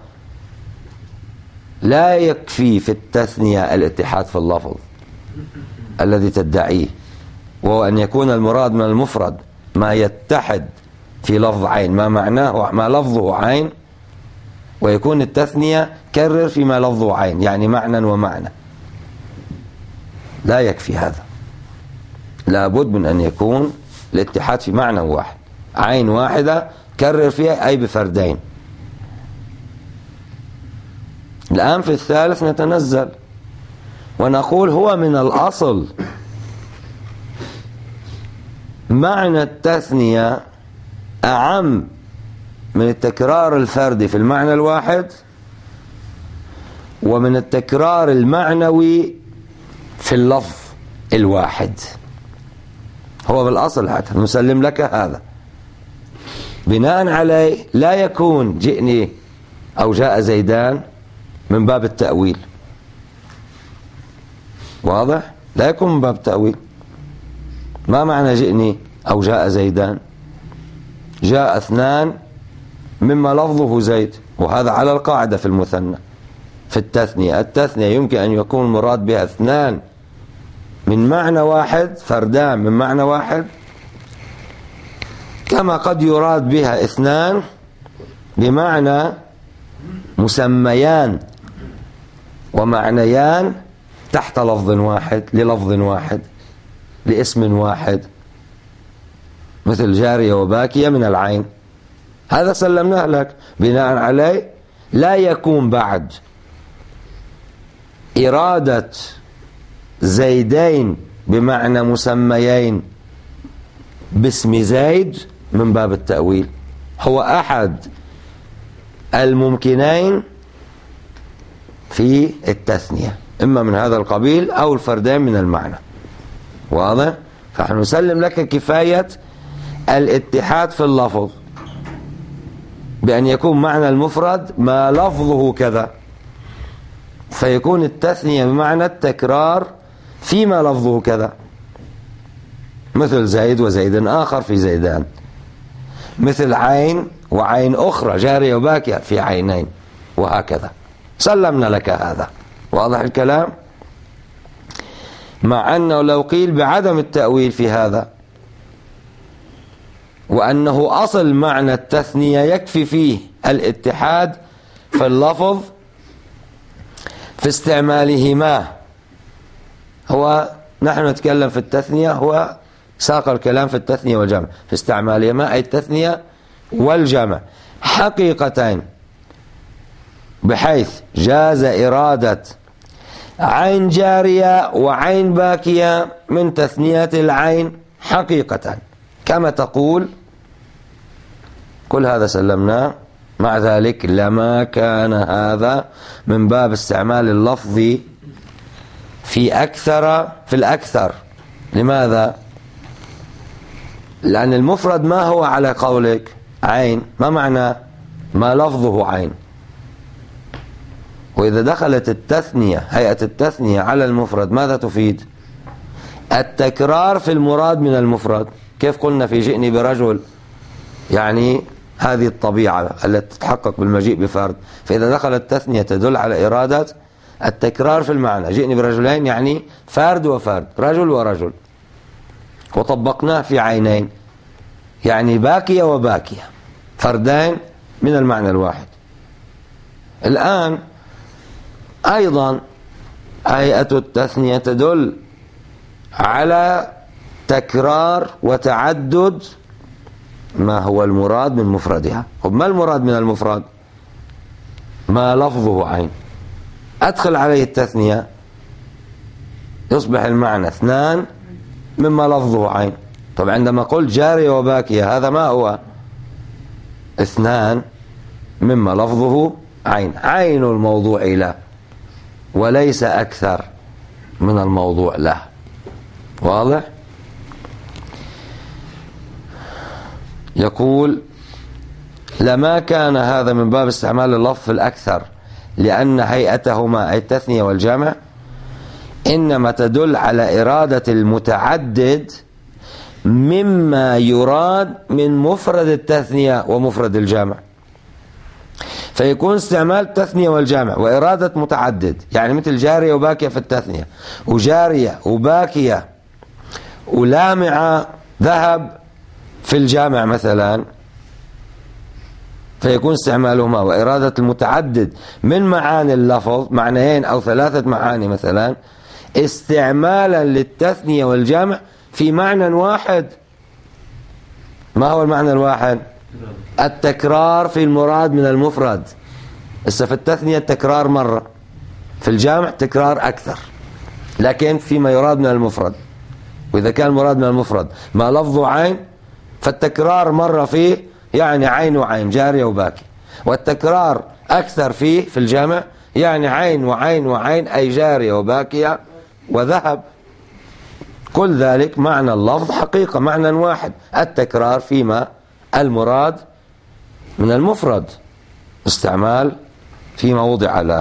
لا يكفي في التثنية الاتحاد في اللفظ الذي تدعيه، وهو أن يكون المراد من المفرد ما يتحد في لفظ عين، ما معناه ما لفظه عين، ويكون التثنية كرر فيما لفظه عين، يعني معنى ومعنى. لا يكفي هذا، لابد من أن يكون الاتحاد في معنى واحد، عين واحدة كرر فيها أي بفردين. الآن في الثالث نتنزل ونقول هو من الأصل معنى التثنية أعم من التكرار الفردي في المعنى الواحد ومن التكرار المعنوي في اللفظ الواحد. هو بالأصل حتى نسلم لك هذا، بناء عليه لا يكون جئني أو جاء زيدان من باب التأويل، واضح؟ لا يكون من باب التأويل. ما معنى جئني أو جاء زيدان؟ جاء اثنان مما لفظه زيد، وهذا على القاعدة في المثنى. في التثنية، التثنية يمكن أن يكون المراد بها اثنان من معنى واحد، فردان من معنى واحد، كما قد يراد بها اثنان بمعنى مسميان ومعنيان تحت لفظ واحد، للفظ واحد، لاسم واحد، مثل جارية وباكية من العين. هذا سلمناه لك، بناء عليه لا يكون بعد إرادة زيدين بمعنى مسميين باسم زيد من باب التأويل، هو أحد الممكنين في التثنية، إما من هذا القبيل أو الفردين من المعنى، واضح؟ فنحن نسلم لك كفاية الاتحاد في اللفظ بأن يكون معنى المفرد ما لفظه كذا، فيكون التثنية بمعنى التكرار فيما لفظه كذا، مثل زيد وزيد آخر في زيدان، مثل عين وعين أخرى جارية وباكية في عينين، وهكذا. سلمنا لك هذا، واضح الكلام؟ مع أنه لو قيل بعدم التأويل في هذا وأنه أصل معنى التثنية يكفي فيه الاتحاد في اللفظ في استعمالهما. هو نحن نتكلم في التثنية، هو ساق الكلام في التثنية والجمع في استعمالهما، أي التثنية والجمع حقيقتين، بحيث جاز إرادة عين جارية وعين باكية من تثنية العين حقيقة، كما تقول كل هذا سلمناه. مع ذلك لما كان هذا من باب استعمال اللفظ في أكثر في الأكثر. لماذا؟ لأن المفرد ما هو على قولك عين، ما معنى ما لفظه عين، وإذا دخلت التثنية هيئة التثنية على المفرد ماذا تفيد؟ التكرار في المراد من المفرد. كيف قلنا في جئني برجل، يعني هذه الطبيعة التي تتحقق بالمجيء بفرد، فإذا دخلت التثنية تدل على إرادة التكرار في المعنى. جئني برجلين يعني فرد وفرد، رجل ورجل. وطبقناه في عينين يعني باكية وباكية، فردين من المعنى الواحد. الآن أيضا هيئة التثنية تدل على تكرار وتعدد ما هو المراد من مفردها. طب ما المراد من المفرد؟ ما لفظه عين، أدخل عليه التثنية يصبح المعنى اثنان مما لفظه عين. طب عندما قلت جارية وباكية هذا ما هو؟ اثنان مما لفظه عين، عين الموضوع له وليس أكثر من الموضوع له. واضح؟ يقول لما كان هذا من باب استعمال اللفظ الأكثر، لأن هيئتهما أي التثنية والجمع إنما تدل على إرادة المتعدد مما يراد من مفرد التثنية ومفرد الجمع، فيكون استعمال التثنية والجمع وإرادة متعدد، يعني مثل جارية وباكية في التثنية، وجارية وباكية ولامعة ذهب في الجامع مثلا، فيكون استعمالهما وإرادة المتعدد من معاني اللفظ، معنيين أو ثلاثة معاني مثلا، استعمالا للتثنية والجمع في معنى واحد. ما هو المعنى الواحد؟ التكرار في المراد من المفرد. إذا في التثنية التكرار مرة، في الجامع تكرار أكثر، لكن فيما يراد من المفرد. وإذا كان المراد من المفرد ما لفظه عين فالتكرار مرة فيه يعني عين وعين، جارية وباكي، والتكرار أكثر فيه في الجامع يعني عين وعين وعين، أي جارية وباكية وذهب. كل ذلك معنى اللفظ حقيقة معنى واحد، التكرار فيما المراد من المفرد، استعمال فيما وضع له،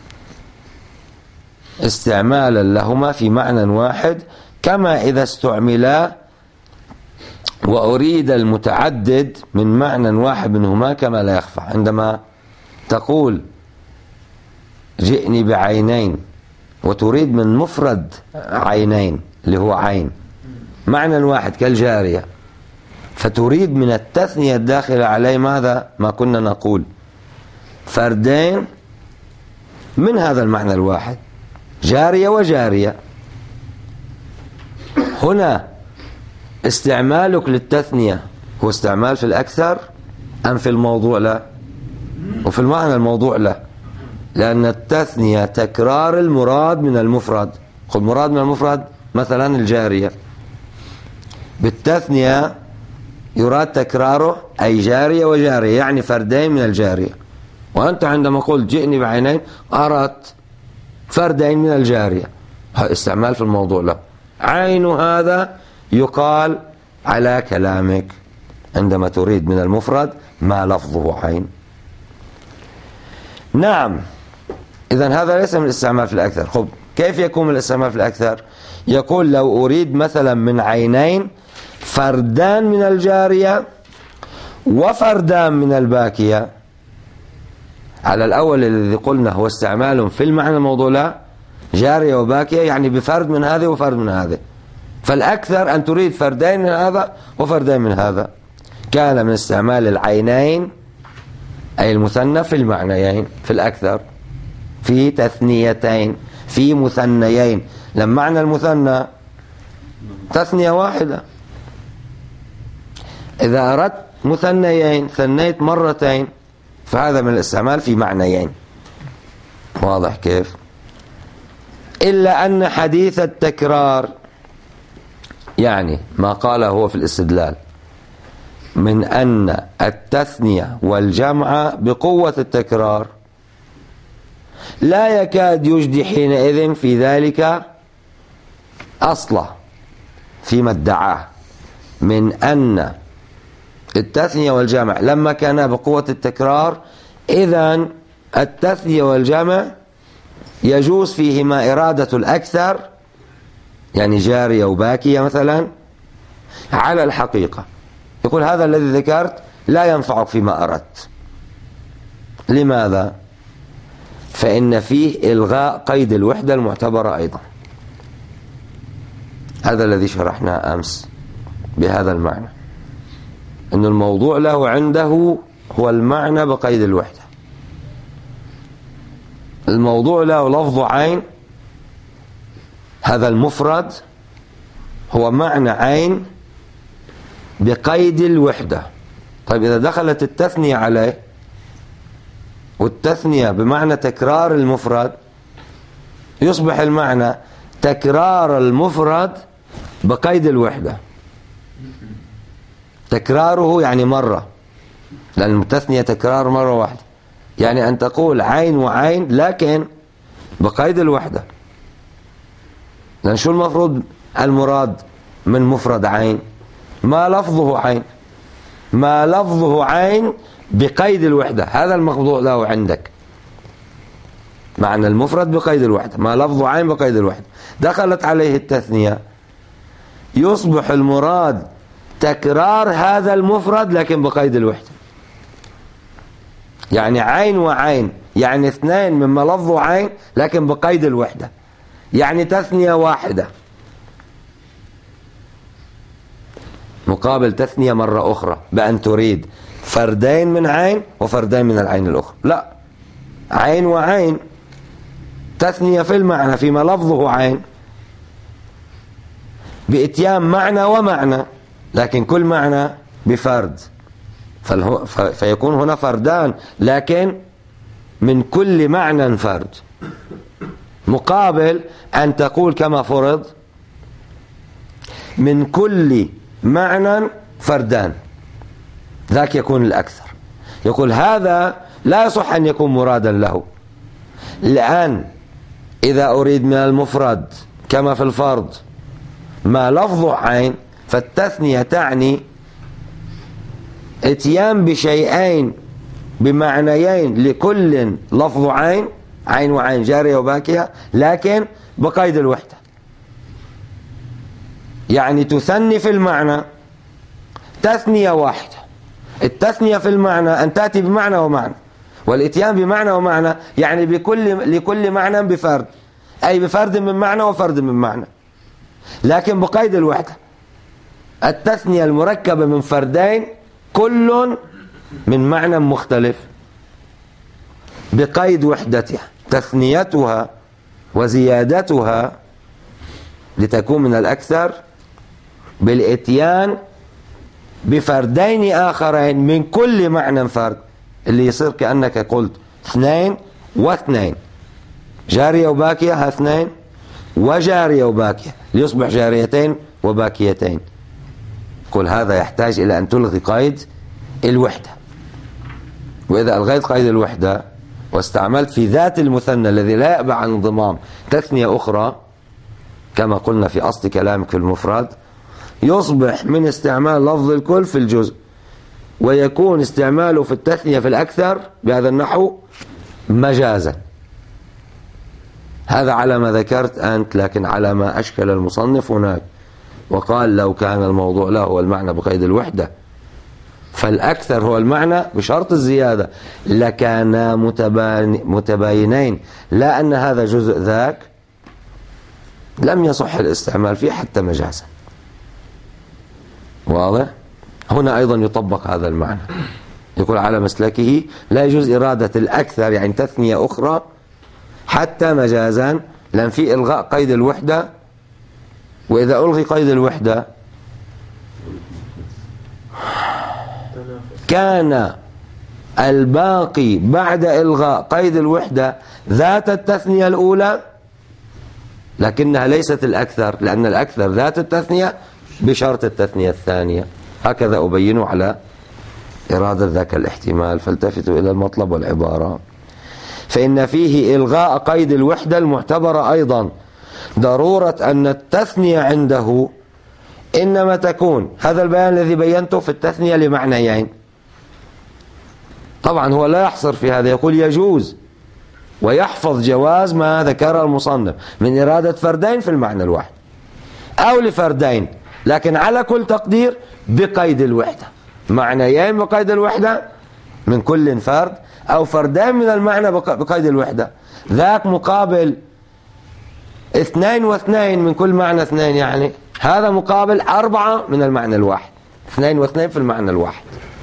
استعمالا لهما في معنى واحد. كما إذا استعملا وأريد المتعدد من معنى واحد منهما كما لا يخفى. عندما تقول جئني بعينين وتريد من مفرد عينين اللي هو عين معنى واحد كالجارية، فتريد من التثنية الداخلة عليه ماذا؟ ما كنا نقول فردين من هذا المعنى الواحد، جارية وجارية. هنا استعمالك للتثنية هو استعمال في الأكثر أم في الموضوع له؟ وفي المعنى الموضوع له، لأن التثنية تكرار المراد من المفرد. خذ مراد من المفرد مثلا الجارية، بالتثنية يراد تكراره أي جارية وجارية، يعني فردين من الجارية. وأنت عندما قلت جئني بعينين أردت فردين من الجارية، استعمال في الموضوع له. عين هذا يقال على كلامك عندما تريد من المفرد ما لفظه عين. نعم، إذن هذا ليس من الاستعمال في الأكثر. خب كيف يكون من الاستعمال في الأكثر؟ يقول لو أريد مثلا من عينين فردان من الجارية وفردان من الباكية، على الأول الذي قلنا هو استعمال في المعنى الموضوع له، جارية وباكية يعني بفرد من هذه وفرد من هذه، فالأكثر أن تريد فردين من هذا وفردين من هذا. كان من استعمال العينين أي المثنى في المعنيين في الأكثر، في تثنيتين، في مثنيين. لما معنى المثنى تثنية واحدة. إذا أردت مثنيين ثنيت مرتين، فهذا من الاستعمال في معنيين. واضح كيف؟ إلا أن حديث التكرار، يعني ما قاله هو في الاستدلال من أن التثنية والجمع بقوة التكرار، لا يكاد يجدي حينئذ في ذلك أصله فيما ادعاه من أن التثنية والجمع لما كانا بقوة التكرار، إذن التثنية والجمع يجوز فيهما إرادة الأكثر، يعني جارية وباكية مثلا، على الحقيقة. يقول هذا الذي ذكرت لا ينفعك فيما أردت. لماذا؟ فإن فيه إلغاء قيد الوحدة المعتبرة أيضا. هذا الذي شرحناه أمس بهذا المعنى، أن الموضوع له عنده هو المعنى بقيد الوحدة. الموضوع له لفظ عين، هذا المفرد هو معنى عين بقيد الوحدة. طيب إذا دخلت التثنية عليه، والتثنية بمعنى تكرار المفرد، يصبح المعنى تكرار المفرد بقيد الوحدة. تكراره يعني مرة، لأن التثنية تكرار مرة واحدة، يعني أن تقول عين وعين لكن بقيد الوحدة. لأن شو المفروض المراد من مفرد عين؟ ما لفظه عين، ما لفظه عين بقيد الوحدة، هذا الموضوع له عندك. معنى المفرد بقيد الوحدة، ما لفظه عين بقيد الوحدة. دخلت عليه التثنية، يصبح المراد تكرار هذا المفرد لكن بقيد الوحدة. يعني عين وعين، يعني اثنين مما لفظه عين لكن بقيد الوحدة، يعني تثنية واحدة مقابل تثنية مرة أخرى بأن تريد فردين من عين وفردين من العين الأخرى. لا، عين وعين، تثنية في المعنى فيما لفظه عين، بإتيان معنى ومعنى، لكن كل معنى بفرد، فيكون هنا فردان لكن من كل معنى فرد، مقابل أن تقول كما فرض من كل معنى فردان، ذاك يكون الأكثر. يقول هذا لا يصح أن يكون مرادا له، لأن إذا أريد من المفرد كما في الفرض ما لفظه عين، فالتثنية تعني اتيان بشيئين بمعنيين لكل لفظ عين، عين وعين جارية وباكية، لكن بقيد الوحدة. يعني تثني في المعنى تثنية واحدة. التثنية في المعنى أن تأتي بمعنى ومعنى، والاتيان بمعنى ومعنى يعني بكل لكل معنى بفرد، أي بفرد من معنى وفرد من معنى، لكن بقيد الوحدة. التثنية المركبة من فردين كل من معنى مختلف بقيد وحدتها، تثنيتها وزيادتها لتكون من الأكثر بالاتيان بفردين آخرين من كل معنى فرد، اللي يصير كأنك قلت اثنين واثنين، جارية وباكية، ها اثنين وجارية وباكية، ليصبح جاريتين وباكيتين. قل هذا يحتاج إلى أن تلغي قيد الوحدة. وإذا ألغيت قيد الوحدة واستعملت في ذات المثنى الذي لا يأبع عن انضمام تثنية أخرى كما قلنا في أصل كلامك في المفرد، يصبح من استعمال لفظ الكل في الجزء، ويكون استعماله في التثنية في الأكثر بهذا النحو مجازا. هذا على ما ذكرت أنت، لكن على ما أشكل المصنف هناك، وقال لو كان الموضوع له هو المعنى بقيد الوحدة فالأكثر هو المعنى بشرط الزيادة لكانا متباينين، لا أن هذا جزء ذاك، لم يصح الاستعمال فيه حتى مجازا. واضح؟ هنا أيضا يطبق هذا المعنى، يقول على مسلكه لا يجوز إرادة الأكثر يعني تثنية أخرى حتى مجازا، لأن في إلغاء قيد الوحدة، وإذا ألغي قيد الوحدة كان الباقي بعد إلغاء قيد الوحدة ذات التثنية الأولى، لكنها ليست الأكثر، لأن الأكثر ذات التثنية بشرط التثنية الثانية. هكذا أبين على إرادة ذاك الاحتمال. فالتفتوا إلى المطلب والعبارة. فإن فيه إلغاء قيد الوحدة المعتبرة أيضا ضرورة أن التثنية عنده إنما تكون، هذا البيان الذي بينته في التثنية لمعنيين. طبعا هو لا يحصر في هذا، يقول يجوز ويحفظ جواز ما ذكر المصنف من إرادة فردين في المعنى الواحد أو لفردين، لكن على كل تقدير بقيد الوحدة، معنيين بقيد الوحدة من كل فرد، أو فردين من المعنى بقيد الوحدة، ذاك مقابل اثنين واثنين من كل معنى اثنين، يعني هذا مقابل أربعة من المعنى الواحد، اثنين واثنين في المعنى الواحد.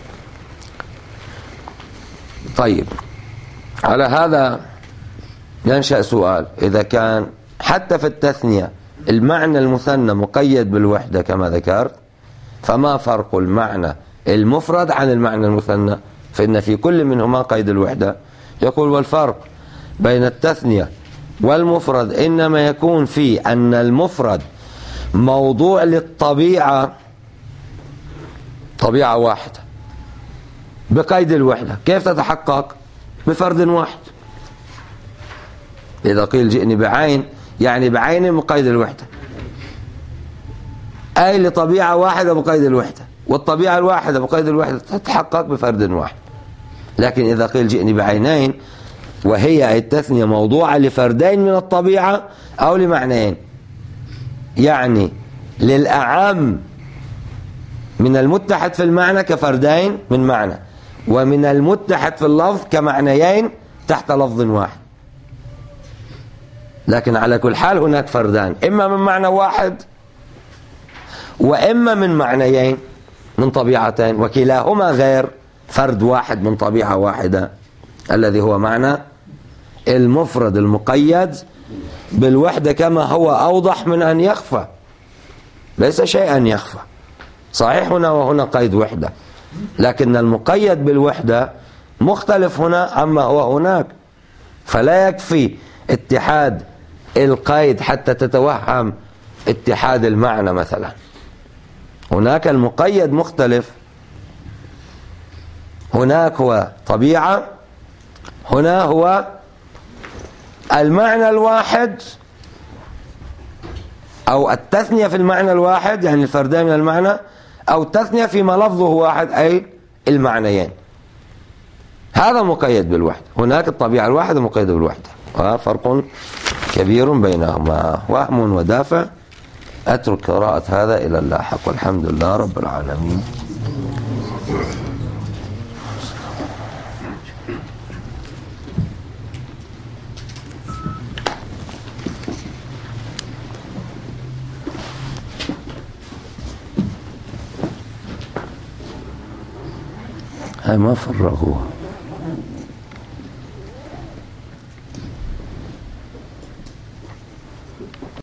طيب، على هذا ينشأ سؤال: إذا كان حتى في التثنية المعنى المثنى مقيد بالوحدة كما ذكرت، فما فرق المعنى المفرد عن المعنى المثنى؟ فإن في كل منهما قيد الوحدة. يقول: والفرق بين التثنية والمفرد إنما يكون في أن المفرد موضوع للطبيعة، طبيعة واحدة بقيد الوحدة. كيف تتحقق؟ بفرد واحد. إذا قيل جئني بعين يعني بعين من قيد الوحدة، أي لطبيعة واحدة بقيد الوحدة، والطبيعة الواحدة بقيد الوحدة تتحقق بفرد واحد. لكن إذا قيل جئني بعينين وهي التثنية موضوعة لفردين من الطبيعة أو لمعنيين، يعني للأعم من المتحد في المعنى كفردين من معنى، ومن المتحد في اللفظ كمعنيين تحت لفظ واحد. لكن على كل حال هناك فردان، إما من معنى واحد وإما من معنيين من طبيعتين، وكلاهما غير فرد واحد من طبيعة واحدة، الذي هو معنى المفرد المقيد بالوحدة، كما هو أوضح من أن يخفى، ليس شيئا يخفى. صحيح هنا وهنا قيد وحدة، لكن المقيد بالوحدة مختلف هنا عما هو هناك، فلا يكفي اتحاد القيد حتى تتوهم اتحاد المعنى. مثلا هناك المقيد مختلف، هناك هو طبيعة، هنا هو المعنى الواحد أو التثنية في المعنى الواحد، يعني الفردين من المعنى، أو التثنية فيما لفظه واحد أي المعنيين. هذا مقيد بالوحدة، هناك الطبيعة الواحدة مقيدة بالوحدة، وفرق كبير بينهما، وهم ودافع. أترك قراءة هذا إلى اللاحق، والحمد لله رب العالمين. هاي ما فرغوها.